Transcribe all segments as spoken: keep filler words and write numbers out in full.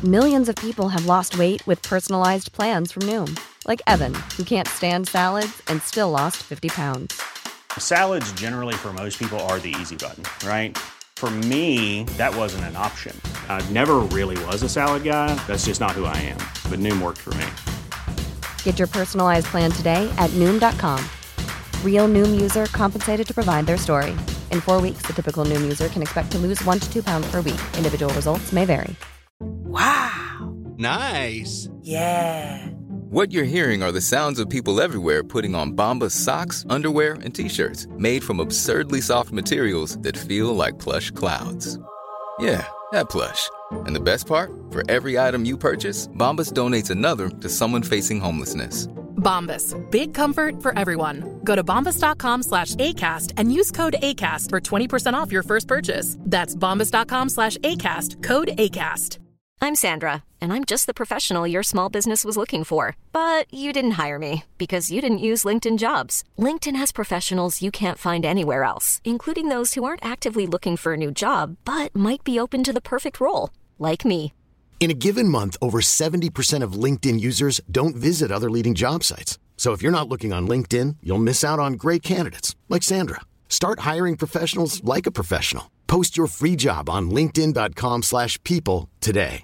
Millions of people have lost weight with personalized plans from Noom. Like Evan, who can't stand salads and still lost fifty pounds. Salads generally for most people are the easy button, right? For me, that wasn't an option. I never really was a salad guy. That's just not who I am. But Noom worked for me. Get your personalized plan today at Noom dot com. Real Noom user compensated to provide their story. In four weeks, the typical Noom user can expect to lose one to two pounds per week. Individual results may vary. Wow. Nice. Yeah. What you're hearing are the sounds of people everywhere putting on Bombas socks, underwear, and T-shirts made from absurdly soft materials that feel like plush clouds. Yeah, that plush. And the best part? For every item you purchase, Bombas donates another to someone facing homelessness. Bombas. Big comfort for everyone. Go to bombas.com slash ACAST and use code ACAST for twenty percent off your first purchase. That's bombas.com slash ACAST. Code ACAST. I'm Sandra, and I'm just the professional your small business was looking for. But you didn't hire me because you didn't use LinkedIn Jobs. LinkedIn has professionals you can't find anywhere else, including those who aren't actively looking for a new job, but might be open to the perfect role, like me. In a given month, over seventy percent of LinkedIn users don't visit other leading job sites. So if you're not looking on LinkedIn, you'll miss out on great candidates like Sandra. Start hiring professionals like a professional. Post your free job on linkedin dot com slash people today.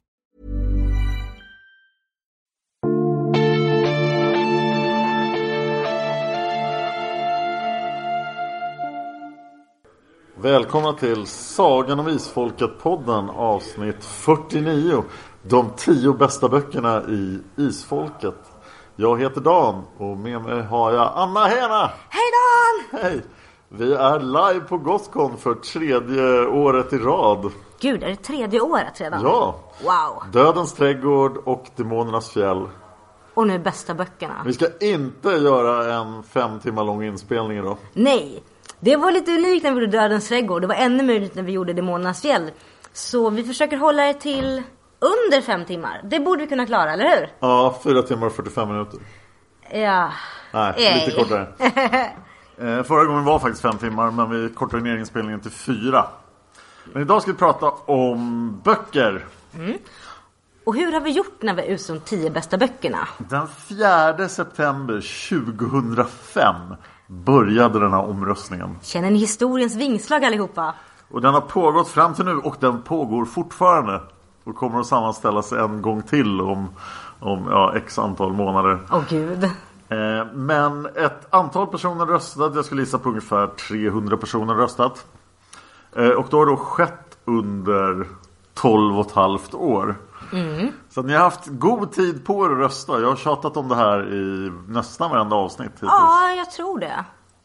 Välkomna till Sagan om Isfolket-podden, avsnitt fyrtionio. De tio bästa böckerna i Isfolket. Jag heter Dan och med mig har jag Anna Hena. Hej Dan! Hej! Vi är live på Gothcon för tredje året i rad. Gud, är det tredje året redan? Ja. Wow. Dödens trädgård och Demonernas fjäll. Och nu bästa böckerna. Vi ska inte göra en fem timmar lång inspelning idag. Nej, det var lite unikt när vi gjorde Dödens trädgård. Det var ännu mer unikt när vi gjorde Demonernas fjäll. Så vi försöker hålla det till under fem timmar. Det borde vi kunna klara, eller hur? Ja, fyra timmar och fyrtiofem minuter. Ja. Nej, Ej. lite kortare. eh, Förra gången var faktiskt fem timmar, men vi kortade ner inspelningen till fyra. Men idag ska vi prata om böcker. Mm. Och hur har vi gjort när vi är ute de tio bästa böckerna? Den fjärde september tjugohundrafem började den här omröstningen. Känner ni historiens vingslag allihopa? Och den har pågått fram till nu och den pågår fortfarande. Och kommer att sammanställas en gång till om, om ja, x antal månader. Åh oh, gud. Eh, men ett antal personer röstat. Jag skulle gissa på ungefär trehundra personer röstat. Eh, och då har det skett under tolv och ett halvt år. Mm. Så ni har haft god tid på er att rösta. Jag har tjatat om det här i nästan varenda avsnitt hittills. Ja, jag tror det.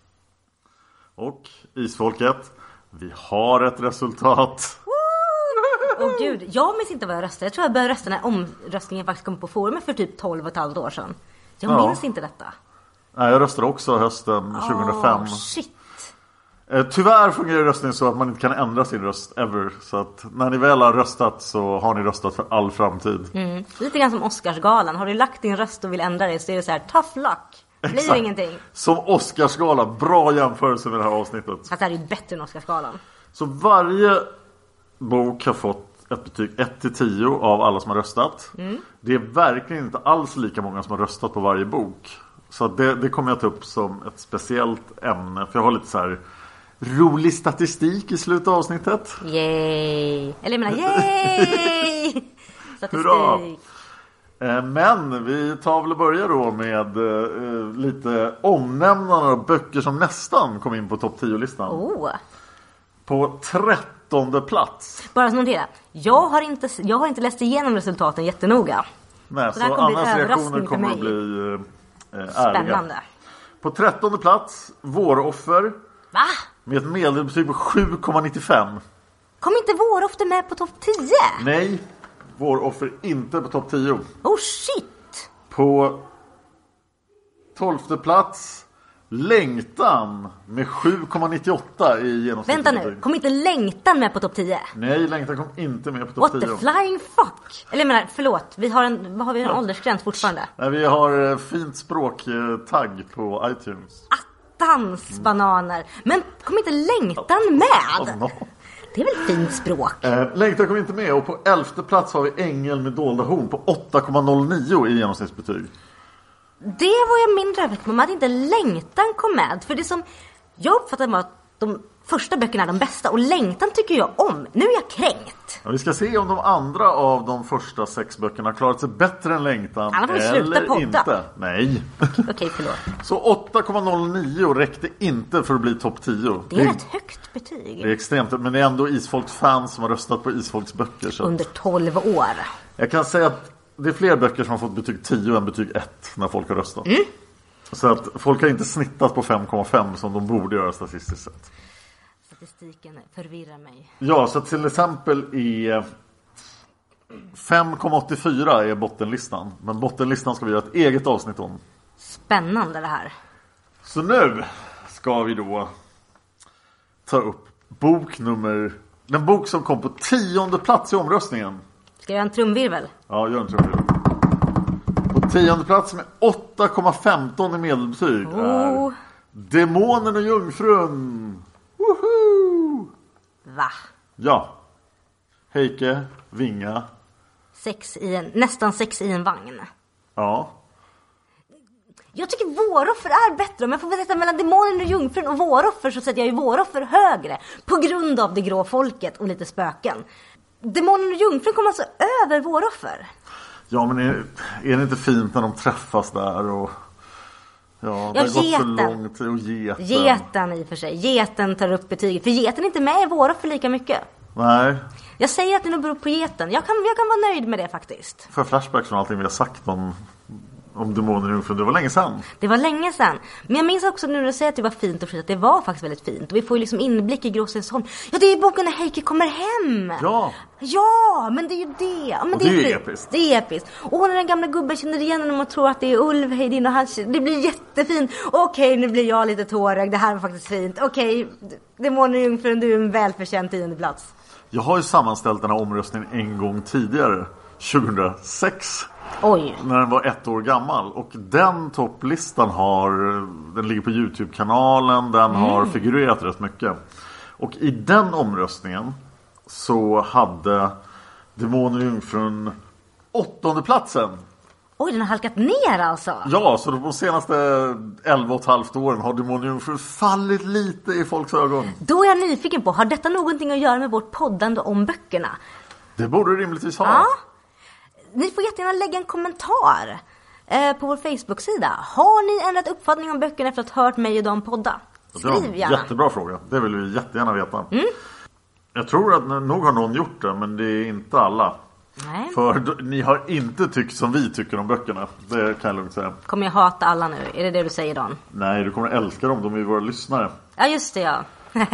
Och Isfolket, vi har ett resultat. Åh oh, gud, jag minns inte vad jag röstade. Jag tror jag började rösta när omröstningen faktiskt kom på forumet för typ tolv och ett halvt år sedan. Jag ja. minns inte detta. Nej, jag röstade också hösten tjugohundrafem. Oh, shit. Tyvärr fungerar röstningen så att man inte kan ändra sin röst ever. Så att när ni väl har röstat så har ni röstat för all framtid. Mm. Lite grann som Oscarsgalan. Har du lagt din röst och vill ändra det så är det så här, tough luck. Blir Exakt. ingenting. Som Oscarsgalan. Bra jämförelse med det här avsnittet. Fast det här är ju bättre än Oscarsgalan. Så varje bok har fått ett betyg ett till tio av alla som har röstat. Mm. Det är verkligen inte alls lika många som har röstat på varje bok. Så det, det kommer jag ta upp som ett speciellt ämne. För jag har lite så här rolig statistik i slutet av avsnittet. Yay! Eller jag menar, yay! Statistik. Hurra! Men vi tar väl och börjar då med uh, lite omnämnande av böcker som nästan kom in på topp tio-listan. Oh. På trettonde plats. Bara så notera, jag har inte, jag har inte läst igenom resultaten jättenoga. Nej, så, så, så Annas reaktioner kommer att bli uh, ärliga. Spännande. På trettonde plats, Våroffer. Va? Med ett medelbetyg på sju komma nittiofem. Kom inte Våroffer med på topp tio? Nej, Våroffer inte på topp tio. Oh shit. På tolfte plats, Längtan med sju komma nittioåtta i genomsnitt. Vänta nu, kom inte Längtan med på topp tio? Nej, Längtan kom inte med på topp tio. What the flying fuck? Eller jag menar, förlåt, vi har en, vad har vi en åldersgräns fortfarande? Nej, vi har fint språktagg på iTunes. Attans bananer. Men kom inte Längtan med? Oh, no. Det är väl fint språk. Eh, längtan kom inte med. Och på elfte plats har vi Ängel med dolda horn på åtta komma noll nio i genomsnittsbetyg. Det var jag mindre övertygad om att inte längtan kom med. För det som jag uppfattade var att de första böckerna är de bästa. Och längtan tycker jag om. Nu är jag kränkt. Ja, vi ska se om de andra av de första sex böckerna klarat sig bättre än längtan. Alla får sluta eller podda. inte. Nej. Okej, okay, förlåt. Så åtta komma noll nio räckte inte för att bli topp tio. Det är ett högt betyg. Det är extremt, men det är ändå Isfolks fans som har röstat på Isfolks böcker. Så. Under tolv år. Jag kan säga att det är fler böcker som har fått betyg tio än betyg ett när folk har röstat. Mm. Så att folk har inte snittat på fem komma fem som de borde göra statistiskt sett. Statistiken förvirrar mig. Ja, så till exempel i fem komma åttiofyra är bottenlistan. Men bottenlistan ska vi göra ett eget avsnitt om. Spännande det här. Så nu ska vi då ta upp bok nummer... Den bok som kom på tionde plats i omröstningen. Ska jag göra en trumvirvel? Ja, gör en trumvirvel. På tionde plats med åtta komma femton i medelbetyg oh. är Demonen och Jungfrun. Woho! Va? Ja. Heike, Vinga. Sex i en, nästan sex i en vagn. Ja. Jag tycker våroffer är bättre. Om jag får berätta mellan Demonen och Jungfrun och våroffer så sätter jag ju våroffer högre. På grund av det grå folket och lite spöken. Demonen och Jungfrun kommer alltså över våroffer. Ja, men är, är det inte fint när de träffas där och... Ja, det ja, har gått geten. för långt. Och geten. Geten i och för sig. Geten tar upp betyget. För geten är inte med i våroffer lika mycket. Nej. Jag säger att det nog beror på geten. Jag kan, jag kan vara nöjd med det faktiskt. För flashbacks från allting vi har sagt om... Om Demoner och Jungfrun, det var länge sedan. Det var länge sedan. Men jag minns också nu när du säger att det var fint och fint, att det var faktiskt väldigt fint. Och vi får ju liksom inblick i Gråstensholm. Ja, det är boken när Heike kommer hem. Ja. Ja, men det är ju det. Ja, men och det, är det är episkt. Det är episkt. Och när den gamla gubben känner igen när man tror att det är Ulv, Heidin och han. Det blir jättefint. Okej, nu blir jag lite tårögd. Det här var faktiskt fint. Okej, Demoner och Jungfrun, du är en välförtjänt tionde plats. Jag har ju sammanställt den här omröstningen en gång tidigare. tjugohundrasex. Oj. När den var ett år gammal. Och den topplistan har... Den ligger på YouTube-kanalen. Den mm. har figurerat rätt mycket. Och i den omröstningen så hade Demoner och Jungfrun åttonde platsen. Oj, den har halkat ner alltså. Ja, så de senaste elva och ett halvt åren har Demoner och Jungfrun fallit lite i folks ögon. Då är jag nyfiken på, har detta någonting att göra med vårt poddande om böckerna? Det borde det rimligtvis ha. Ja. Ni får jättegärna lägga en kommentar eh, på vår Facebook-sida. Har ni ändrat uppfattning om böckerna efter att ha hört mig och dem podda? Skriv gärna. Jättebra fråga. Det vill vi jättegärna veta. Mm. Jag tror att nog har någon gjort det, men det är inte alla. Nej. För ni har inte tyckt som vi tycker om böckerna. Det kan jag lugnt säga. Kommer jag hata alla nu? Är det det du säger, Dan? Nej, du kommer älska dem. De är våra lyssnare. Ja, just det, ja.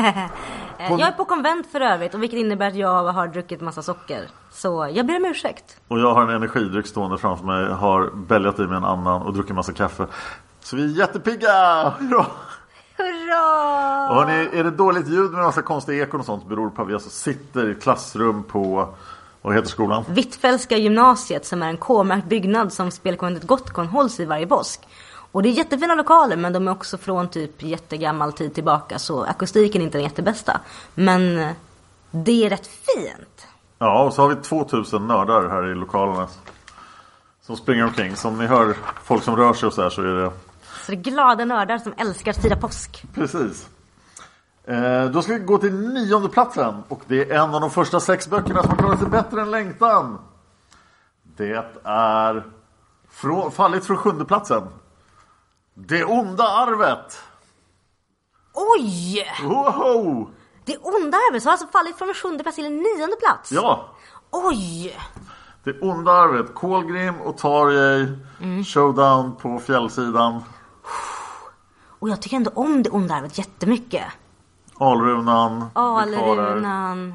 Jag är på konvent för övrigt, och vilket innebär att jag har druckit massa socker. Så jag ber om ursäkt. Och jag har en energidryck stående framför mig. Har bälgat i mig en annan och druckit massa kaffe. Så vi är jättepigga! Hurra! Hurra! Och hörni, är det dåligt ljud med massa konstiga ekon och sånt, beror på att vi alltså sitter i klassrum på... Vad heter skolan? Hvitfeldtska gymnasiet, som är en K-märkt byggnad som spelkonventet Gottkon hålls i varje påsk. Och det är jättefina lokaler, men de är också från typ jättegammal tid tillbaka, så akustiken är inte den jättebästa. Men det är rätt fint. Ja, och så har vi tvåtusen nördar här i lokalerna som springer omkring. Som ni hör folk som rör sig och så här, så är det... Så det är glada nördar som älskar att fira påsk. Precis. Eh, då ska vi gå till nionde platsen. Och det är en av de första sex böckerna som har klarat sig bättre än längtan. Det är frå- fallit från sjunde platsen. Det onda arvet. Oj! Wow! Det onda arvet har alltså fallit från en sjunde plats till en nionde plats. Ja. Oj! Det onda arvet. Kolgrim och Tarjei. Mm. Showdown på fjällsidan. Och jag tycker ändå om det onda arvet jättemycket. Alrunan. Alrunan.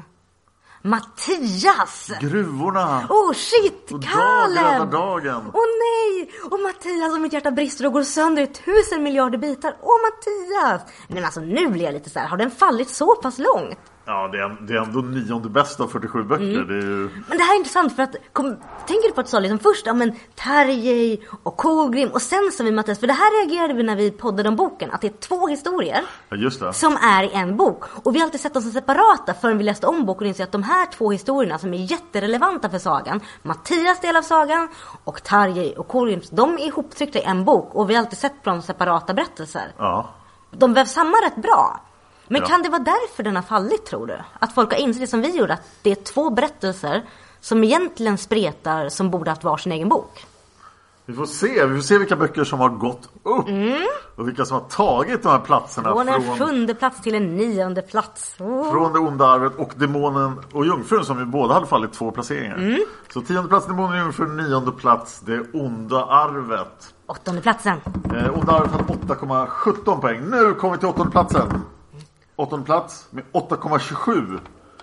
Mattias! Gruvorna! Oh shit! Och Kaleb! dagen! Åh oh, nej! Och Mattias, och mitt hjärta brister och går sönder i tusen miljarder bitar. Åh oh, Mattias! Men alltså nu blir jag lite så här, har den fallit så pass långt? Ja, det är, det är ändå nionde bästa av fyrtiosju böcker. Mm. Det är ju... Men det här är intressant för att kom, tänker du på att du sa liksom först ja, men Tarjei och Kolgrim och sen som vi Mattias, för det här reagerade vi när vi poddade om boken, att det är två historier ja, just det. som är i en bok. Och vi har alltid sett dem som separata förrän vi läste om boken och insåg att de här två historierna som är jätterelevanta för sagan, Mattias del av sagan och Tarjei och Kolgrim, de är ihoptryckta i en bok och vi har alltid sett på dem separata berättelser. Ja. De vävs samman rätt bra. Men Ja. kan det vara därför den har fallit, tror du? Att folk har insett det som vi gjorde, att det är två berättelser som egentligen spretar som borde haft varsin egen bok. Vi får se, vi får se vilka böcker som har gått upp Mm. och vilka som har tagit de här platserna Från en från, sjunde plats till en nionde plats. Oh. från det onda arvet och demonen och jungfrun som vi båda hade fallit två placeringar. Mm. Så tionde plats demonen och jungfrun, nionde plats det onda arvet. Åttonde platsen. Eh, onda arvet hade åtta komma sjutton poäng. Nu kommer vi till åttonde platsen. Åttonde plats med åtta komma tjugosju.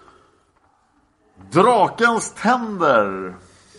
Drakens tänder.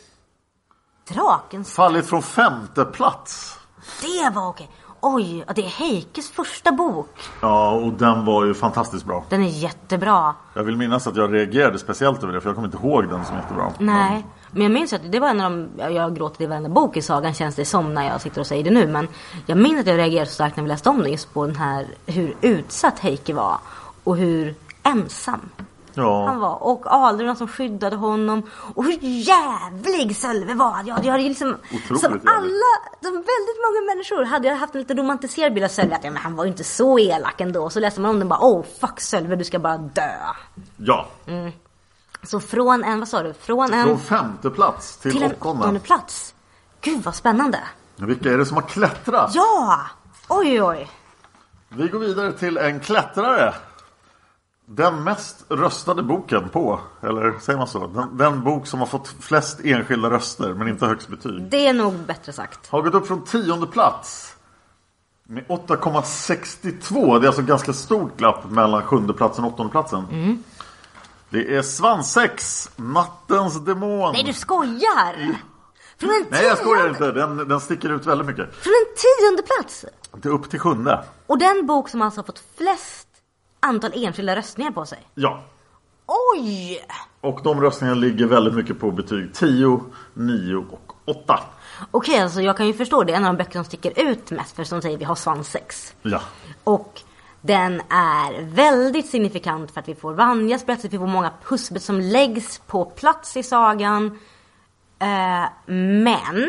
Drakens. Fallit från femte plats. Det var okej. Oj, det är Heikes första bok. Ja, och den var ju fantastiskt bra. Den är jättebra. Jag vill minnas att jag reagerade speciellt över det, för jag kommer inte ihåg den som jättebra. Nej, men jag minns att det var en av de, jag gråter i varenda bok i sagan, känns det som när jag sitter och säger det nu. Men jag minns att jag reagerade så starkt när vi läste om det, just på den här, hur utsatt Heike var. Och hur ensam Ja. han var. Och Aldruna som skyddade honom. Och hur jävlig Sölve var. Jag, jag hade liksom, Otroligt som jävlig. alla, som väldigt många människor hade jag haft en lite romantiserad bild av Sölve. Att ja, men han var ju inte så elak ändå. Så läser man om den bara, oh fuck Sölve, du ska bara dö. Ja. Mm. Så från en, vad sa du? Från en... Från femte plats till, till en åttonde. åttonde plats. Gud vad spännande. Vilka är det som har klättrat? Ja! Oj oj. Vi går vidare till en klättrare. Den mest röstade boken på, eller säger man så? Den, den bok som har fått flest enskilda röster men inte högst betyg. Det är nog bättre sagt. Har gått upp från tionde plats med åtta komma sextiotvå. Det är alltså ganska stort glapp mellan sjunde platsen och åttonde platsen. Mm. Det är Svansex, Nattens demon. Nej, du skojar! Från en Nej, jag skojar tionde- inte. Den, den sticker ut väldigt mycket. Från en tionde plats. Det är upp till sjunde. Och den bok som alltså har fått flest antal enskilda röstningar på sig. Ja. Oj! Och de röstningarna ligger väldigt mycket på betyg tio, nio och åtta. Okej, alltså jag kan ju förstå det. En av de böcker som sticker ut mest, för som säger vi har Svansex. Ja. Och den är väldigt signifikant för att vi får Vanjas berättelse. Vi får många pusselbit som läggs på plats i sagan. Eh, men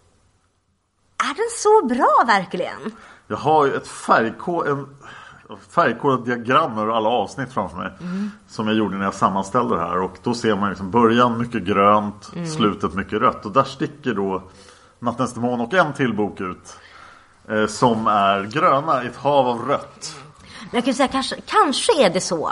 är den så bra verkligen? Jag har ju ett färgkod, en färgkodat diagram över alla avsnitt framför mig. Mm. Som jag gjorde när jag sammanställde det här. Och då ser man liksom början mycket grönt, Mm. slutet mycket rött. Och där sticker då Nattens demon och en till bok ut. Eh, som är gröna i ett hav av rött. Men jag kan säga, kanske, kanske är det så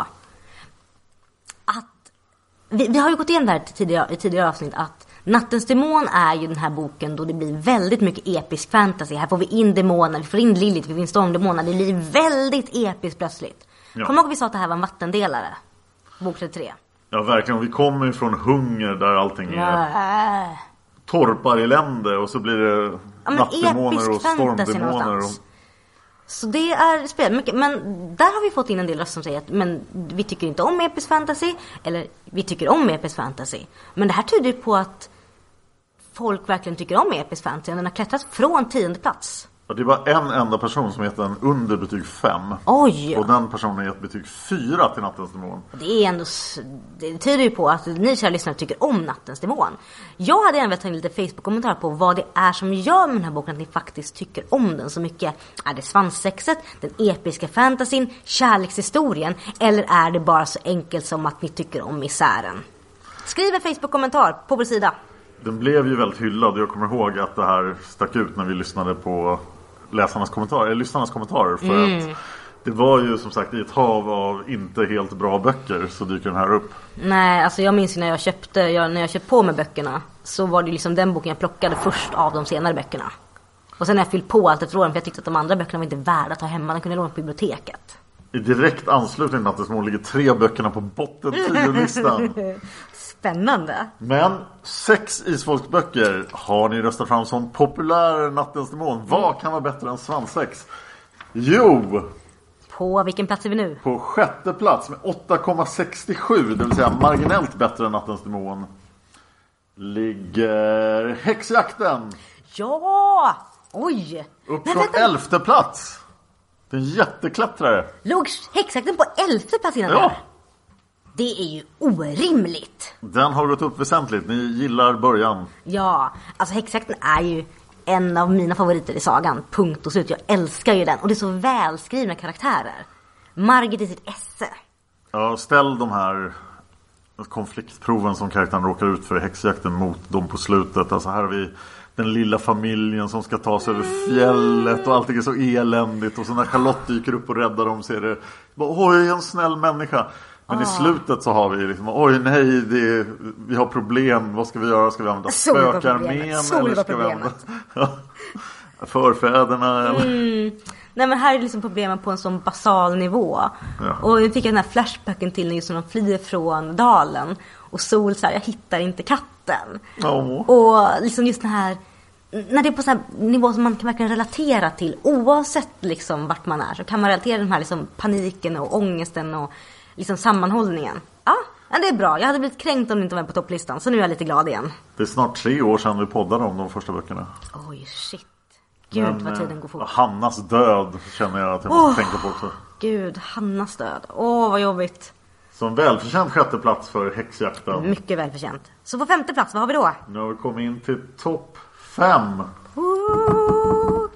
att vi, vi har ju gått igenom det här tidigare, i tidigare avsnitt, att Nattens demon är ju den här boken då det blir väldigt mycket episk fantasy. Här får vi in demoner, vi får in Lilith, vi får in stormdemoner. Det blir väldigt episkt plötsligt. Ja. Kommer du ihåg att vi sa att det här var en vattendelare? Bok trettiotre. Ja, verkligen. Och vi kommer ju från hunger där allting är Äh. torparelände. Och så blir det Ja, men nattdemoner episk och fantasy stormdemoner. Och... någonstans. Så det är spel mycket, men där har vi fått in en del röster som säger att men vi tycker inte om episk fantasy, eller vi tycker om episk fantasy. Men det här tyder ju på att folk verkligen tycker om episk fantasy. Den har klättrat från tionde plats. Ja, det är bara en enda person som heter en under betyg fem. Oj! Och den personen har gett betyg fyra till Nattens demon. Det är ändå, s- det tyder ju på att ni kära lyssnare tycker om Nattens demon. Jag hade även velat ta in lite Facebook-kommentarer på vad det är som gör med den här boken att ni faktiskt tycker om den så mycket. Är det svanssexet, den episka fantasyn, kärlekshistorien, eller är det bara så enkelt som att ni tycker om misären? Skriv en Facebook-kommentar på vår sida. Den blev ju väldigt hyllad. Jag kommer ihåg att det här stack ut när vi lyssnade på läsarnas kommentarer, eller lyssnarnas kommentarer. För Mm. att det var ju som sagt i ett hav av inte helt bra böcker så dyker den här upp. Nej, alltså jag minns ju när jag köpte, jag, när jag köpte på med böckerna, så var det ju liksom den boken jag plockade först av de senare böckerna. Och sen har jag fyllt på allt efter åren, för jag tyckte att de andra böckerna var inte värda att ha hemma. Den kunde jag låna på biblioteket. I direkt anslutning till Nattens demon ligger tre böckerna på botten tio-listan. Spännande. Men sex isfolksböcker har ni röstat fram som populär Nattens demon. Vad kan vara bättre än svansex? Jo, På vilken plats är vi nu? På sjätte plats med åtta komma sextiosju, det vill säga marginellt bättre än Nattens demon, ligger Häxjakten. Ja! Oj! Upp Men från vänta. elfte plats. Det är en jätteklättrare. Låg Häxjakten på elfte plats innan Ja. där? Det är ju orimligt. Den har gått upp väsentligt. Ni gillar början. Ja, alltså Häxjakten är ju en av mina favoriter i sagan. Punkt och slut. Jag älskar ju den. Och det är så välskrivna karaktärer. Margit i sitt esse. Ja, ställ de här konfliktproven som karaktären råkar ut för i Häxjakten mot dem på slutet. Alltså här har vi den lilla familjen som ska ta sig över fjället och allting är så eländigt. Och så när Charlotte dyker upp och räddar dem så är det bara, oj, en snäll människa. Men ah. i slutet så har vi liksom, oj nej, det är, vi har problem. Vad ska vi göra? Ska vi använda spökarmén? Eller ska vi använda förfäderna? Mm. Nej, men här är liksom problemen på en sån basal nivå. Ja. Och vi fick den här flashbacken till när just de flyr från dalen. Och Sol så här, jag hittar inte katten. Oh. Och liksom just den här, när det är på sån här nivå som man kan verkligen relatera till. Oavsett liksom vart man är, så kan man relatera till den här liksom paniken och ångesten och liksom sammanhållningen. Ja, det är bra. Jag hade blivit kränkt om det inte var på topplistan. Så nu är jag lite glad igen. Det är snart tre år sedan vi poddade om de första böckerna. Oj, shit. Gud, men, vad tiden går fort. Hannas död känner jag att jag måste oh, tänka på också. Gud, Hannas död. Åh, oh, vad jobbigt. Så en välförtjänt sjätte plats för Häxjakten. Mycket välförtjänt. Så på femte plats, vad har vi då? Nu har vi kommit in till topp fem. Uh.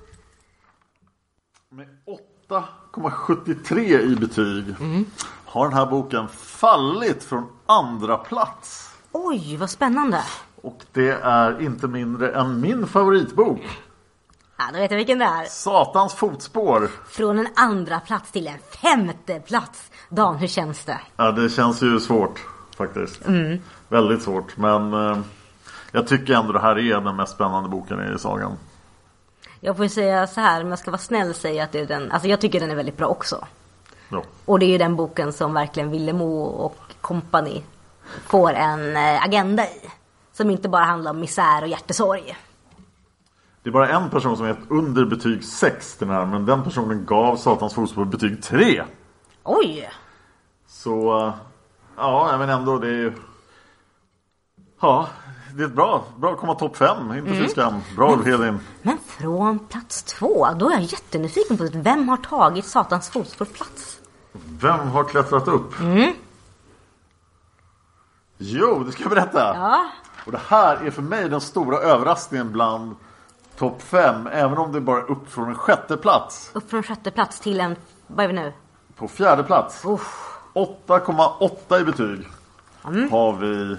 Med åtta komma sjuttiotre i betyg mm. har den här boken fallit från andra plats. Oj, vad spännande. Och det är inte mindre än min favoritbok. Ja, då vet jag vilken det är. Satans fotspår. Från en andra plats till en femte plats. Dan, hur känns det? Ja, det känns ju svårt faktiskt. Mm. Väldigt svårt. Men eh, jag tycker ändå det här är den mest spännande boken i sagan. Jag får säga så här, men jag ska vara snäll säga att det är den. Alltså jag tycker den är väldigt bra också. Ja. Och det är ju den boken som verkligen Villemo och company får en eh, agenda i. Som inte bara handlar om misär och hjärtesorg. Det är bara en person som är ett under betyg sex den här, men den personen gav Satans fotspår betyg tre. Oj! Så, ja, men ändå det är ja, det är bra. Bra att komma topp fem, inte mm. skam. Bra, Hedin. Men från plats två, då är jag jättenyfiken på vem har tagit Satans fotspår plats? Vem har klättrat upp? Mm. Jo, det ska jag berätta. Ja. Och det här är för mig den stora överraskningen bland topp fem, även om det är bara upp från en sjätte plats. Upp från sjätte plats till en, vad är vi nu? På fjärde plats. Uff. åtta komma åtta i betyg. Mm. Har vi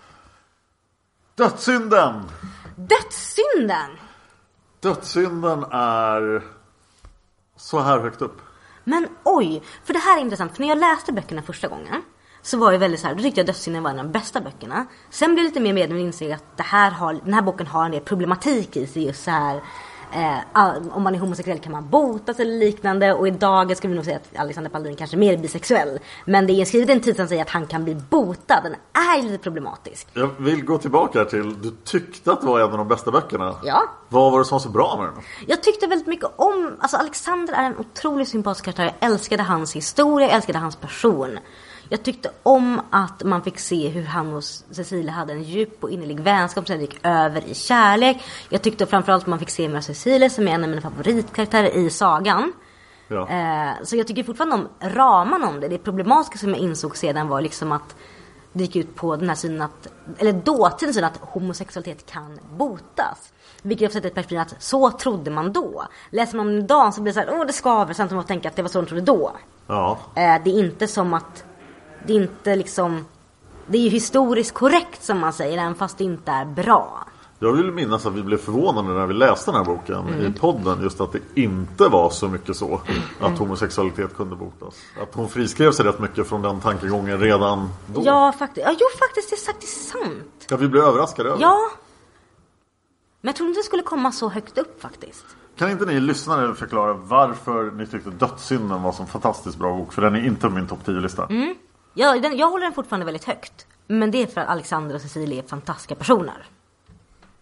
Dödssynden. Dödssynden? Dödssynden är så här högt upp. Men oj, för det här är intressant. För när jag läste böckerna första gången så var det väldigt så här, då tyckte jag Dödssynden var en av de bästa böckerna. Sen blev jag lite mer medveten och insåg att det här har, den här boken har en del problematik i sig. Just så här, eh, om man är homosexuell kan man botas eller liknande. Och idag skulle vi nog säga att Alexander Paldin kanske är mer bisexuell. Men det är skrivet en tid som säger att han kan bli botad. Den är lite problematisk. Jag vill gå tillbaka till, du tyckte att det var en av de bästa böckerna. Ja. Vad var det som var så bra med den? Jag tyckte väldigt mycket om, alltså Alexander är en otroligt sympatisk karaktär. Jag älskade hans historia, jag älskade hans person. Jag tyckte om att man fick se hur han och Cecilia hade en djup och innerlig vänskap som gick över i kärlek. Jag tyckte framförallt att man fick se med Cecilia som är en av mina favoritkaraktärer i sagan. Ja. Eh, så jag tycker fortfarande om ramarna om det. Det problematiska som jag insåg sedan var liksom att det gick ut på den här synen att, eller dåtidens syn att homosexualitet kan botas. Vilket jag har sett ett perspektiv att så trodde man då. Läser man om idag så blir det så här, åh det skaver, samt som man tänker att det var så de trodde då. Ja. Eh, det är inte som att det är inte liksom, det är ju historiskt korrekt som man säger, även fast det inte är bra. Jag vill minnas att vi blev förvånade när vi läste den här boken mm. i podden, just att det inte var så mycket så att mm. homosexualitet kunde botas. Att hon friskrev sig rätt mycket från den tankegången redan då. Ja, faktiskt. Ja, jo, faktiskt, det är faktiskt sant. Ja, vi blev överraskade över. Ja. Men jag tror inte det skulle komma så högt upp faktiskt. Kan inte ni lyssnare förklara varför ni tyckte Dödssynden var så en fantastiskt bra bok? För den är inte på min topp tio-lista. Mm. Ja, den, jag håller den fortfarande väldigt högt. Men det är för att Alexander och Cecilia är fantastiska personer.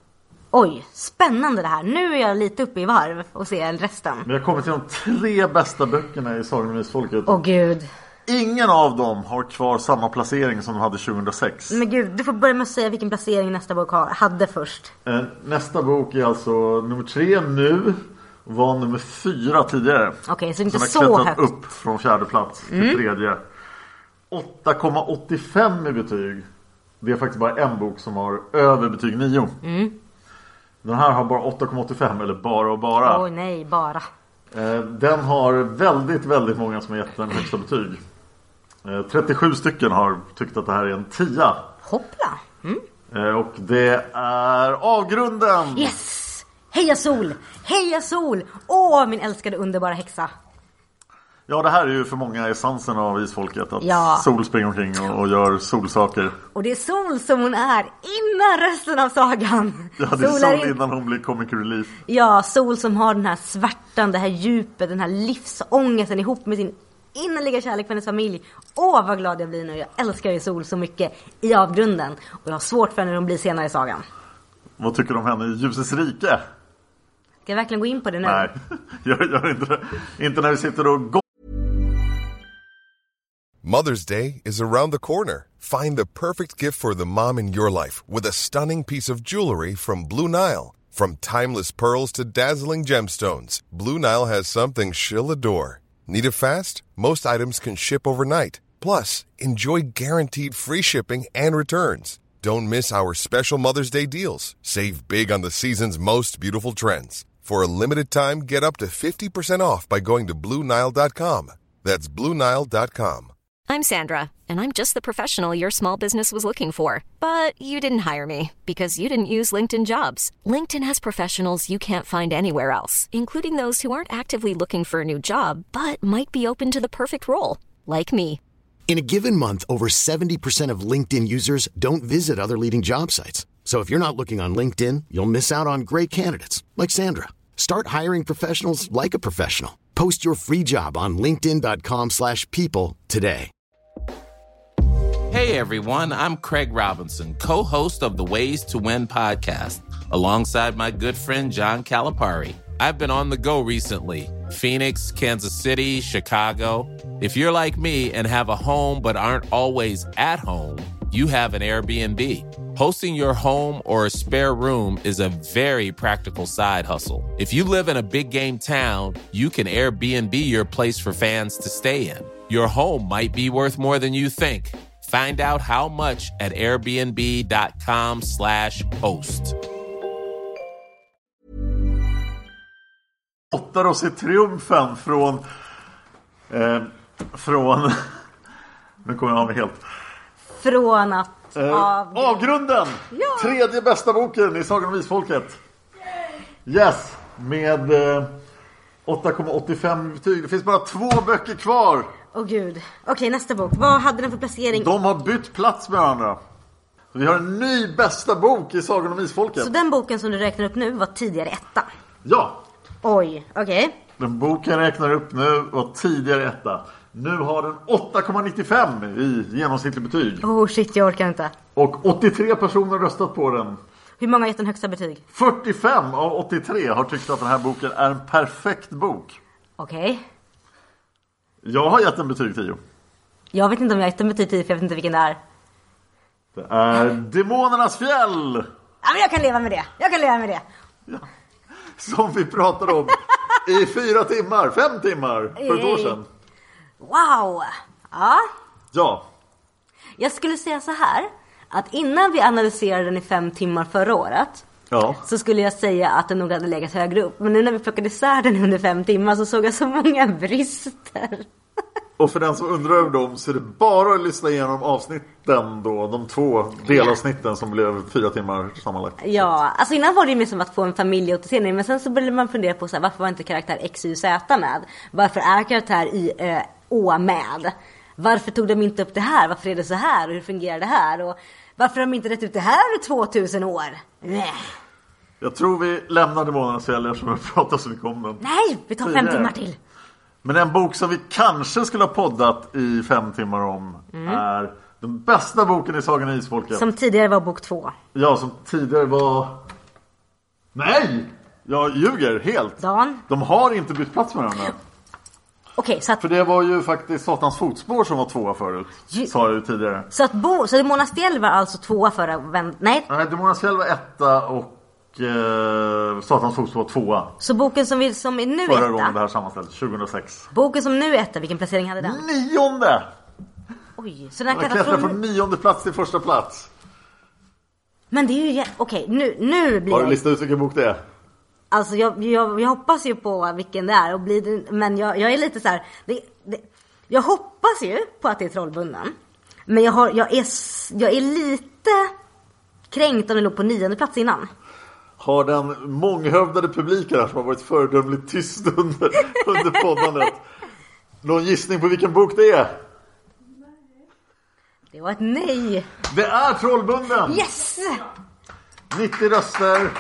Oj, spännande det här. Nu är jag lite uppe i varv och ser resten. Vi har kommit till de tre bästa böckerna i Sagan om Isfolket. Åh gud. Ingen av dem har kvar samma placering som de hade tjugohundrasex. Men gud, du får börja med att säga vilken placering nästa bok hade först. eh, Nästa bok är alltså nummer tre nu. Var nummer fyra tidigare. Okej, okay, så inte så så har högt upp från fjärde plats till mm. tredje. åtta komma åttiofem i betyg. Det är faktiskt bara en bok som har över betyg nio. Mm. Den här har bara åtta komma åttiofem. Eller bara och bara. Oj nej, bara. eh, Den har väldigt, väldigt många som har gett den högsta betyg. eh, trettiosju stycken har tyckt att det här är en tia. Hoppla. Mm. eh, Och det är Avgrunden. Yes. Heja sol, heja sol. Åh, min älskade underbara häxa. Ja, det här är ju för många essensen av Isfolket. Att ja. Sol springer omkring och, och gör solsaker. Och det är Sol som hon är innan resten av sagan. Ja, det är Sol, Sol är in... innan hon blir comic relief. Ja, Sol som har den här svärtan, det här djupet, den här livsångesten ihop med sin innerliga kärlek för hennes familj. Åh, vad glad jag blir nu. Jag älskar ju Sol så mycket i Avgrunden. Och jag har svårt för när de blir senare i sagan. Vad tycker du om henne i Ljusets rike? Ska jag verkligen gå in på det nu? Nej, jag gör inte det. Inte när vi sitter och går. Mother's Day is around the corner. Find the perfect gift for the mom in your life with a stunning piece of jewelry from Blue Nile. From timeless pearls to dazzling gemstones, Blue Nile has something she'll adore. Need it fast? Most items can ship overnight. Plus, enjoy guaranteed free shipping and returns. Don't miss our special Mother's Day deals. Save big on the season's most beautiful trends. For a limited time, get up to fifty percent off by going to Blue Nile dot com. That's Blue Nile dot com. I'm Sandra, and I'm just the professional your small business was looking for. But you didn't hire me because you didn't use LinkedIn Jobs. LinkedIn has professionals you can't find anywhere else, including those who aren't actively looking for a new job, but might be open to the perfect role, like me. In a given month, over seventy percent of LinkedIn users don't visit other leading job sites. So if you're not looking on LinkedIn, you'll miss out on great candidates like Sandra. Start hiring professionals like a professional. Post your free job on linkedin dot com slash people today. Hey everyone, I'm Craig Robinson, co-host of the Ways to Win podcast, alongside my good friend John Calipari. I've been on the go recently. Phoenix, Kansas City, Chicago. If you're like me and have a home but aren't always at home, you have an Airbnb. Hosting your home or a spare room is a very practical side hustle. If you live in a big game town, you can Airbnb your place for fans to stay in. Your home might be worth more than you think. Find out how much at airbnb dot com slash host. Åttar oss i triumfen från eh, från nu kommer jag av mig helt från att eh, av... Avgrunden, ja. Tredje bästa boken i Sagan om Isfolket. Yes, med eh, åtta komma åttiofem betyg. Det finns bara två böcker kvar. Åh oh, gud. Okej, okay, nästa bok. Vad hade den för placering? De har bytt plats med varandra. Vi har en ny bästa bok i Sagan om Isfolket. Så den boken som du räknar upp nu var tidigare etta? Ja. Oj, okej. Okay. Den boken jag räknar upp nu var tidigare etta. Nu har den åtta komma nittiofem i genomsnittlig betyg. Oh shit, jag orkar inte. Och åttiotre personer röstat på den. Hur många har gett den högsta betyg? fyrtiofem av åttiotre har tyckt att den här boken är en perfekt bok. Okej. Okay. Jag har gett en betyg tio. Jag vet inte om jag har gett en betyg tio, för jag vet inte vilken det är. Det är Demonernas fjäll. Ja, men jag kan leva med det. Jag kan leva med det. Ja. Som vi pratade om i fyra timmar, fem timmar för ett år sedan. Wow. Ja. Ja. Jag skulle säga så här, att innan vi analyserade den i fem timmar förra året, ja, så skulle jag säga att den nog hade legat högre upp. Men nu när vi plockade isär den under fem timmar så såg jag så många brister. Och för den som undrar över dem så är det bara att lyssna igenom avsnitten då, de två delavsnitten som blev fyra timmar sammanlagt. Ja, alltså innan var det ju mer som att få en familjeåterseende, men sen så började man fundera på så här, varför var inte karaktär X, Y, Z med? Varför är karaktär Y, Ö, Å med? Varför tog de inte upp det här? Varför är det så här? Och hur fungerar det här? Och varför har de inte rätt ut det här i tvåtusen år? Nej. Jag tror vi lämnar Demonernas fjäll eftersom vi pratar så mycket om den. Nej, vi tar fem Tidigare. timmar till. Men en bok som vi kanske skulle ha poddat i fem timmar om mm. är den bästa boken i Sagan om Isfolket. Som tidigare var bok två. Ja, som tidigare var Nej! Jag ljuger helt. Dan? De har inte bytt plats med varandra. Okej, okay, så att... För det var ju faktiskt Satans fotspår som var tvåa förut. Ju... Sa jag ju tidigare. Så att Bo... Så Demonas fjäll var alltså tvåa förra... Vänd... Nej. Nej, Demonas fjäll var etta och eh, Satans fotspår var tvåa. Så boken som, vi, som är nu förra etta... gången det här sammanställt, tjugohundrasex. Boken som nu är etta, vilken placering hade den? Nionde! Oj, så den kan klättrar från... från nionde plats till första plats. Men det är ju... Okej, okay, nu, nu blir Har du jag... listat ut vilken bok det är? Alltså jag, jag, jag hoppas ju på vilken det är och blir det, men jag, jag är lite så här, det, det, jag hoppas ju på att det är Trollbunden. Men jag, har, jag, är, jag är lite kränkt om det låg på nionde plats innan. Har den månghövdade publiken här som har varit föredömligt tyst under, under poddandet någon gissning på vilken bok det är? Det var ett nej. Det är Trollbunden. Yes! nittio röster.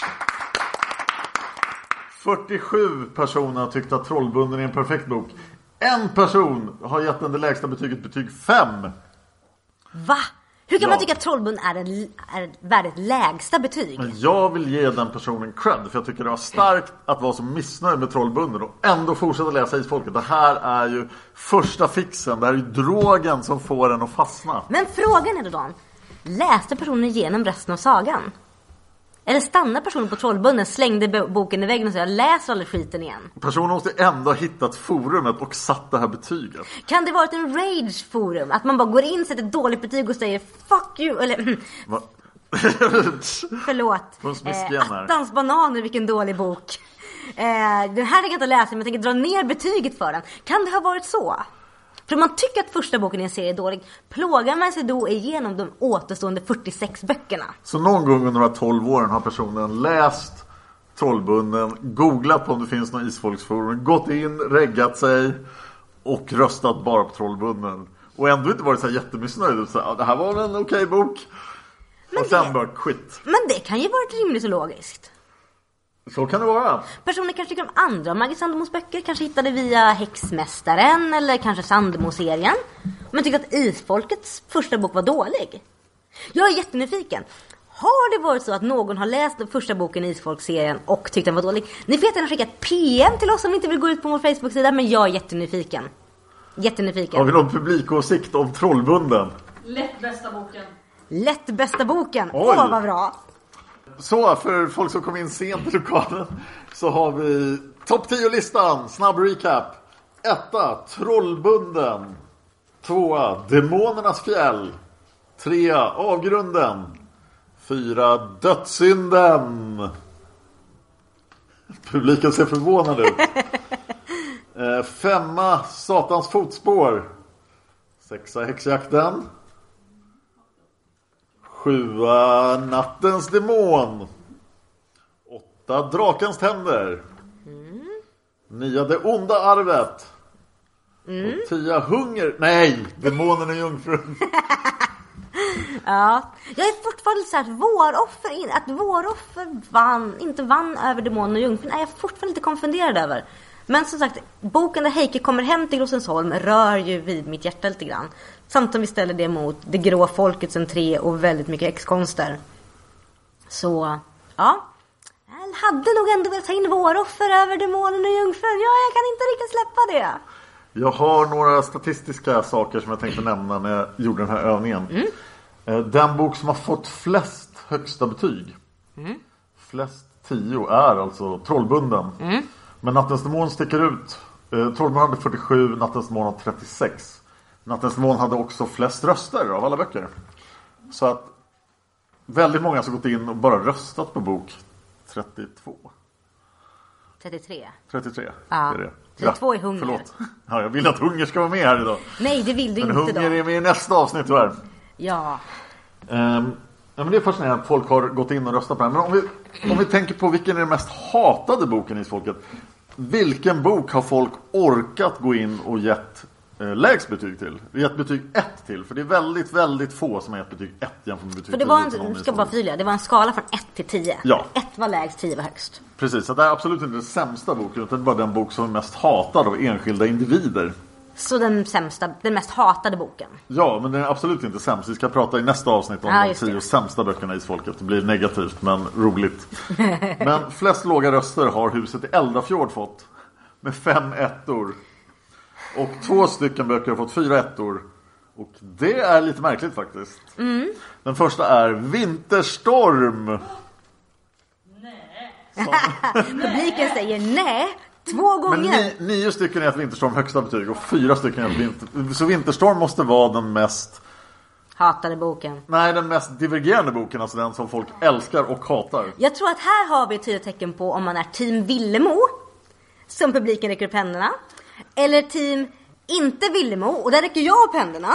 fyrtiosju personer tyckte att Trollbunden är en perfekt bok. En person har gett den det lägsta betyget, betyg fem. Va? Hur kan ja. man tycka att Trollbunden är, en, är världens lägsta betyg? Men jag vill ge den personen cred, för jag tycker det var starkt att vara så missnöjd med Trollbunden och ändå fortsätta läsa Isfolket. Det här är ju första fixen, det här är ju drogen som får den att fastna. Men frågan är då, Dan, läste personen igenom resten av sagan? Eller stannar personen på Trollbunden, slängde boken i väggen och sa jag läser aldrig skiten igen? Personen måste ändå ha hittat forumet och satt det här betyget. Kan det vara en rage-forum? Att man bara går in, sätter ett dåligt betyg och säger fuck you, eller... Va? Förlåt. Eh, Attans bananer, vilken dålig bok. Eh, den här tänker jag inte läsa, men jag tänker dra ner betyget för den. Kan det ha varit så? För om man tycker att första boken i en serie är dålig, plågar man sig då igenom de återstående fyrtiosex böckerna. Så någon gång under de här tolv åren har personen läst Trollbunden, googlat på om det finns någon Isfolksforum, gått in, reggat sig och röstat bara på Trollbunden. Och ändå inte varit så här jättemissnöjd. Så här, det här var en okej bok. Men och sen det, bara skit. Men det kan ju vara rimligt och logiskt. Så kan det vara. Personer kanske tycker om andra Margit Sandemos böcker. Kanske hittade via Häxmästaren eller kanske Sandemo-serien. Men tycker att Isfolkets första bok var dålig. Jag är jättenyfiken. Har det varit så att någon har läst den första boken i Isfolk-serien och tyckte den var dålig? Ni får gärna skicka ett P M till oss som inte vill gå ut på vår Facebook-sida. Men jag är jättenyfiken. Jättenyfiken. Har vi någon publikåsikt om Trollbunden? Lätt bästa boken. Lätt bästa boken. Åh, oh, vad bra. Så för folk som kom in sent i lokalen så har vi topp tio-listan. Snabb recap. Etta, Trollbunden. Tvåa, Demonernas fjäll. Trea, Avgrunden. Fyra, Dödssynden. Publiken ser förvånad ut. Femma, Satans fotspår. Sexa, Häxjakten. Sjua, Nattens demon. Åtta, Drakens tänder. Mm. Nia, Det onda arvet. Mm. Och tia, Hunger. Nej, Demonen och jungfrun. Ja, jag är fortfarande så här att våroffer, in, att våroffer vann, inte vann över Demonen och jungfrun är jag fortfarande lite konfunderad över. Men som sagt, boken där Heike kommer hem till Rosensholm rör ju vid mitt hjärta lite grann. Samt som vi ställer det mot Det grå folkets entré och väldigt mycket ex-konster. Så, ja. Jag hade nog ändå velat ta in våroffer över Demonen och jungfrun. Ja, jag kan inte riktigt släppa det. Jag har några statistiska saker som jag tänkte nämna när jag gjorde den här övningen. Mm. Den bok som har fått flest högsta betyg. Mm. Flest tio är alltså Trollbunden. Mm. Men Nattens demon sticker ut. Trollbunden hade fyrtiosju, Nattens demon hade trettiosex. Nattens demon hade också flest röster av alla böcker. Så att väldigt många har gått in och bara röstat på bok trettiotvå. trettiotre. trettiotre, ja. Är det. trettiotvå ja, är Hunger. Förlåt. Ja, jag vill att Hunger ska vara med här idag. Nej, det vill du men inte Hunger då. Hunger är med i nästa avsnitt tyvärr. Ja. Um, ja, men det är fascinerande att folk har gått in och röstat på den. Men om vi, om vi tänker på vilken är den mest hatade boken i folket. Vilken bok har folk orkat gå in och gett eh, lägst betyg till? Gett betyg ett till. För det är väldigt, väldigt få som har gett betyg ett jämfört med betyg. För det var en, du ska bara förtydliga, det var en skala från ett till tio. Ja. ett var lägst, tio var högst. Precis, så det är absolut inte den sämsta boken. Utan det är bara den bok som är mest hatad av enskilda individer. Så den sämsta, den mest hatade boken. Ja, men den är absolut inte sämst. Vi ska prata i nästa avsnitt om ja, de tio sämsta böckerna i Isfolket. Det blir negativt, men roligt. Men flest låga röster har Huset i Eldafjord fått. Med fem ettor. Och två stycken böcker har fått fyra ettor. Och det är lite märkligt faktiskt. Mm. Den första är Vinterstorm. Som... Publiken säger nej två gånger. Men ni, nio stycken är ett Vinterstorm högsta betyg och fyra stycken är ett vinter... Så Vinterstorm måste vara den mest hatade boken. Nej, den mest divergerande boken, alltså den som folk älskar och hatar. Jag tror att här har vi ett tydligt tecken på om man är team Villemo, som publiken räcker upp händerna, eller team inte Villemo, och där räcker jag upp händerna.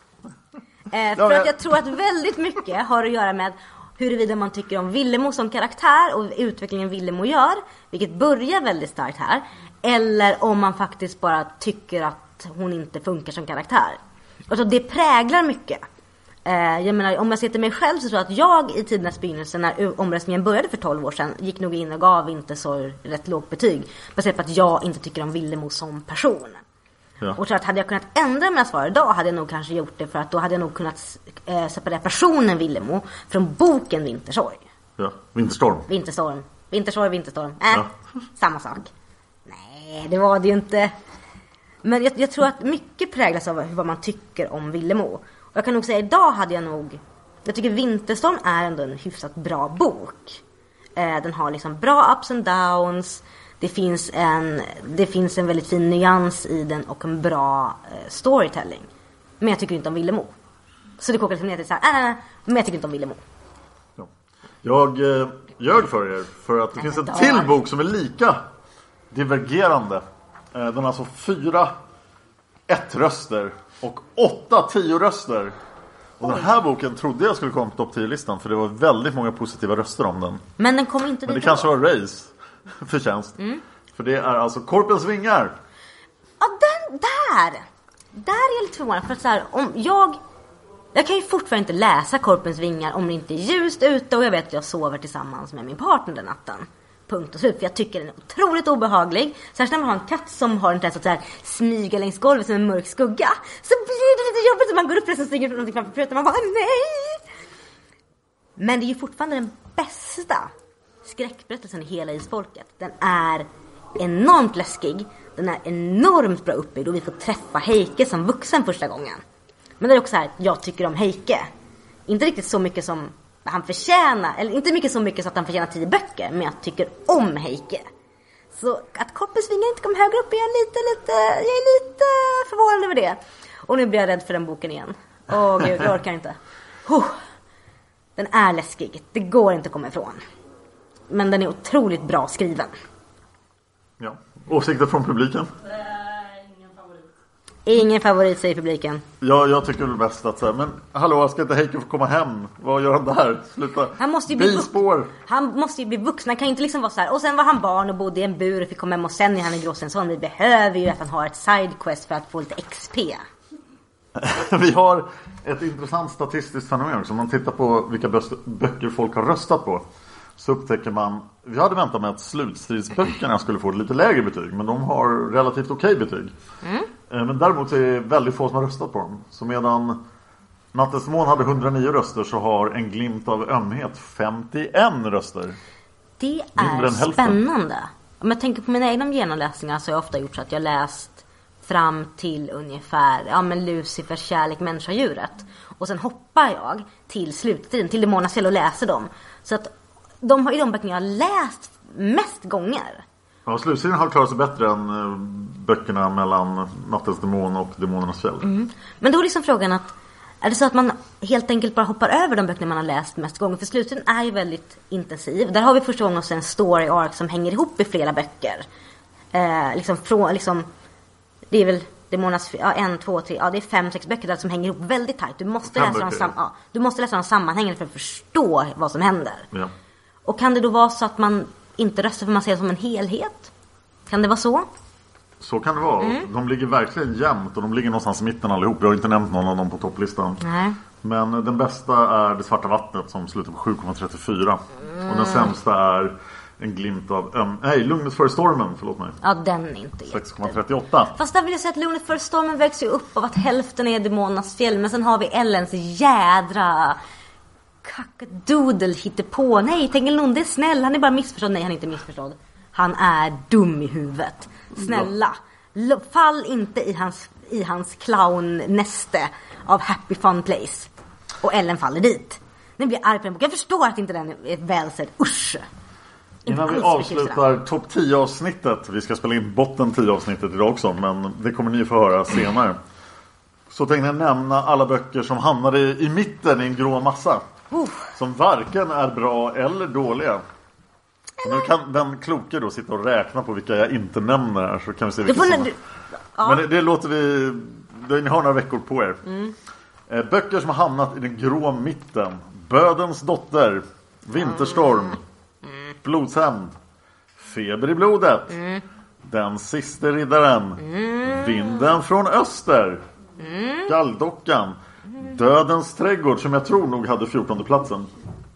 Eh, för att jag tror att väldigt mycket har att göra med huruvida man tycker om Villemo som karaktär och utvecklingen Villemo gör, vilket börjar väldigt starkt här, eller om man faktiskt bara tycker att hon inte funkar som karaktär. Alltså det präglar mycket. Eh, jag menar, om jag ser till mig själv så tror jag att jag i tidernas begynnelse, när omröstningen började för tolv år sedan, gick nog in och gav inte så rätt lågt betyg, baserat på att jag inte tycker om Villemo som person. Ja. Och så att hade jag kunnat ändra mina svar idag hade jag nog kanske gjort det, för att då hade jag nog kunnat eh, separera personen Villemo från boken Vintersorg. Ja, Vinterstorm. Vinterstorm. Vintersorg, Vinterstorm. Äh, ja. Samma sak. Nej, det var det ju inte. Men jag, jag tror att mycket präglas av vad man tycker om Villemo. Och jag kan nog säga idag hade jag nog... Jag tycker Vinterstorm är ändå en hyfsat bra bok. Eh, den har liksom bra ups and downs. Det finns en, det finns en väldigt fin nyans i den och en bra eh, storytelling. Men jag tycker inte om Villemo. Så det kokar ner till så här, äh, men jag tycker inte om Villemo. Ja. Jag eh, ljög för er för att det finns en till bok som är lika divergerande. Eh, den har alltså fyra ett-röster och åtta tio-röster. Och den här boken trodde jag skulle komma på topp tio-listan, för det var väldigt många positiva röster om den. Men den kom inte. Men det kanske var Race förtjänst. Mm. För det är alltså Korpens vingar. Ja, den där. Där är jag lite förvånad. För att så här, om jag... Jag kan ju fortfarande inte läsa Korpens vingar om det inte är ljust ute. Och jag vet att jag sover tillsammans med min partner den natten. Punkt och slut. För jag tycker den är otroligt obehaglig. Särskilt när man har en katt som har en tendens att så här smyga längs golvet som en mörk skugga. Så blir det lite jobbigt. Så man går upp och stiger någonting framför pröten. Man bara nej. Men det är ju fortfarande den bästa skräckberättelsen i hela Isfolket. Den är enormt läskig. Den är enormt bra uppbyggd. Och vi får träffa Heike som vuxen första gången. Men det är också så här, jag tycker om Heike. Inte riktigt så mycket som han förtjänar. Eller inte mycket så mycket så att han förtjänar tio böcker. Men jag tycker om Heike. Så att Korpens vingar inte kom högre upp är jag lite, lite, jag är lite förvånad över det. Och nu blir jag rädd för den boken igen. Åh gud, jag orkar inte. Huh. Den är läskig. Det går inte att komma ifrån. Men den är otroligt bra skriven. Ja. Åsikter från publiken? Ingen favorit. Ingen favorit, säger publiken. Ja, jag tycker det är bäst att säga. Men hallå, ska inte Heike få komma hem? Vad gör han där? Sluta. Han måste ju bli, vux- han måste ju bli vuxen. Han kan inte liksom vara så här. Och sen var han barn och bodde i en bur och fick komma hem. Och sen är han i Gråstensson. Vi behöver ju att han har ett sidequest för att få lite X P. Vi har ett intressant statistiskt fenomen. Om man tittar på vilka böcker folk har röstat på, så upptäcker man, vi hade väntat med att slutstridsböckerna skulle få lite lägre betyg, men de har relativt okej betyg. Mm. Men däremot är det väldigt få som har röstat på dem. Så medan Nattens mån hade hundranio röster, så har En glimt av ömhet femtioen röster. Det är spännande. Om jag tänker på mina egna genomläsningar, så har jag ofta gjort så att jag läst fram till ungefär ja, men Lucifers kärlek, människa-djuret. Och sen hoppar jag till sluttiden, till Demonernas fjäll, och läser dem. Så att de har ju de böckerna jag har läst mest gånger. Ja, slutsidan har klarat sig bättre än böckerna mellan Nattens demon och Demonernas fjäll. Mm. Men då är liksom frågan att, är det så att man helt enkelt bara hoppar över de böckerna man har läst mest gånger? För slutsidan är ju väldigt intensiv. Där har vi första gången också en story arc som hänger ihop i flera böcker. Eh, liksom från, liksom, det är väl Demonernas fjäll, ja, en, två, tre, ja det är fem, sex böcker där som hänger ihop väldigt tajt. Du måste läsa dem sam- ja, du måste läsa dem sammanhängande för att förstå vad som händer. Ja. Och kan det då vara så att man inte röstar för man ser det som en helhet? Kan det vara så? Så kan det vara. Mm. De ligger verkligen jämnt och de ligger någonstans i mitten allihop. Jag har inte nämnt någon av dem på topplistan. Nej. Men den bästa är Det svarta vattnet som slutar på sju komma trettiofyra. Mm. Och den sämsta är En glimt av öm... Nej, Lugnet före stormen, förlåt mig. Ja, den är inte sex komma trettioåtta. Fast där vill jag säga att Lugnet före stormen vägs ju upp av att hälften är Demonernas fjäll. Men sen har vi Ellens jädra kackadoodle hittepå. Nej, Tengilnunde är snäll, han är bara missförstådd. Nej, han är inte missförstådd. Han är dum i huvudet. Snälla, ja. Fall inte i hans, i hans clownnäste av Happy Fun Place. Och Ellen faller dit. Nu blir jag arg på den boken. Jag förstår att inte den är välsedd. Usch. Innan vi avslutar topp tio avsnittet. Vi ska spela in botten tio avsnittet idag också. Men det kommer ni få höra senare. Så tänkte jag nämna alla böcker som hamnade i mitten i en grå massa. Uh. Som varken är bra eller dåliga. Och nu kan den kloke då sitta och räkna på vilka jag inte nämner här, så kan vi se vilka som... Ja. Men det, det låter vi... Det, ni har några veckor på er. Mm. eh, Böcker som har hamnat i den grå mitten: Bödens dotter, Vinterstorm, mm. Blodshämnd, Feber i blodet, mm. Den sista riddaren, mm. Vinden från öster, mm. Galldockan, mm. Dödens trädgård, som jag tror nog hade fjortonde platsen.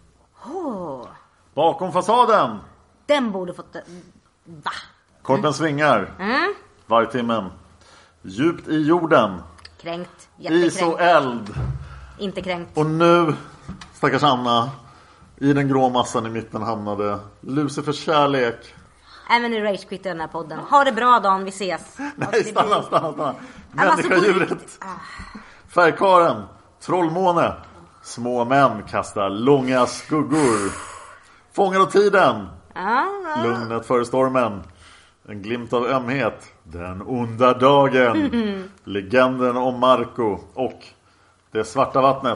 oh. Bakom fasaden, den borde fått... Va? Korpens mm. vingar, mm. Vargtimmen, Djupt i jorden, kränkt, Is och eld, inte kränkt. Och nu, stackars Anna, i den grå massan i mitten hamnade Lucifers kärlek. Även nu rage quit den här podden. Ha det bra, Dan, vi ses. Nej, stanna, stanna, stanna. Människa-djuret, Färgkaren, Trollmåne, Små män kastar långa skuggor, Fångar av tiden, ah. Lugnet före stormen, En glimt av ömhet, Den onda dagen, mm. Legenden om Marco och Det svarta vattnet.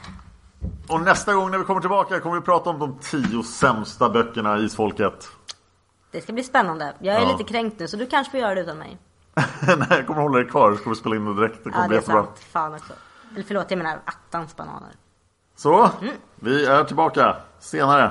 Och nästa gång när vi kommer tillbaka kommer vi prata om de tio sämsta böckerna i Isfolket. Det ska bli spännande. Jag är ja. lite kränkt nu, så du kanske får göra det utan mig. Nej, jag kommer hålla dig kvar, så ska vi spela in det direkt. Det kommer ja, bli det är sant. Fan också. Eller förlåt, jag menar attans bananer. Så, mm. vi är tillbaka senare.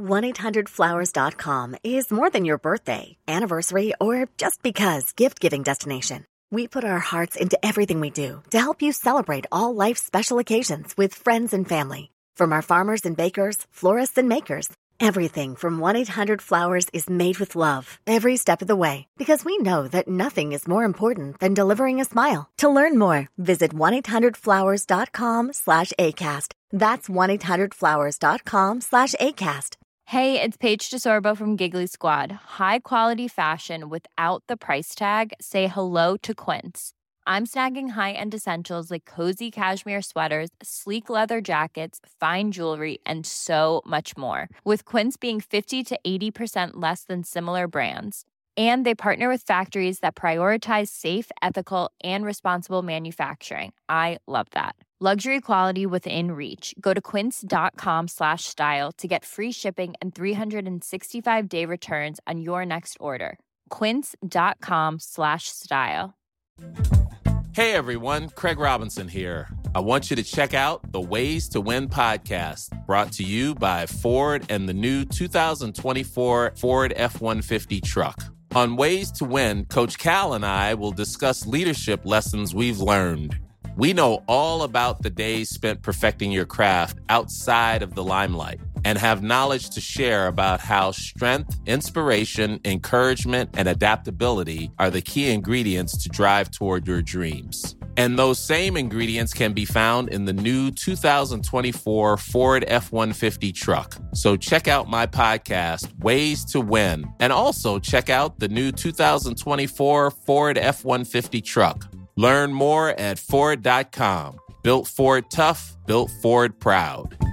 one eight hundred flowers dot com is more than your birthday, anniversary, or just because gift-giving destination. We put our hearts into everything we do to help you celebrate all life's special occasions with friends and family. From our farmers and bakers, florists and makers, everything from one eight hundred flowers is made with love every step of the way, because we know that nothing is more important than delivering a smile. To learn more, visit one eight hundred flowers dot com slash ACAST. That's one eight hundred flowers dot com slash ACAST. Hey, it's Paige DeSorbo from Giggly Squad. High quality fashion without the price tag. Say hello to Quince. I'm snagging high-end essentials like cozy cashmere sweaters, sleek leather jackets, fine jewelry, and so much more. With Quince being fifty to eighty percent less than similar brands. And they partner with factories that prioritize safe, ethical, and responsible manufacturing. I love that. Luxury quality within reach. Go to quince.com slash style to get free shipping and three sixty-five day returns on your next order. Quince.com slash style. Hey everyone, Craig Robinson here. I want you to check out the Ways to Win podcast, brought to you by Ford and the new two thousand twenty-four Ford F one fifty truck. On Ways to Win, Coach Cal and I will discuss leadership lessons we've learned. We know all about the days spent perfecting your craft outside of the limelight and have knowledge to share about how strength, inspiration, encouragement, and adaptability are the key ingredients to drive toward your dreams. And those same ingredients can be found in the new two thousand twenty-four Ford F one fifty truck. So check out my podcast, Ways to Win, and also check out the new two thousand twenty-four Ford F one fifty truck. Learn more at Ford dot com. Built Ford tough, built Ford proud.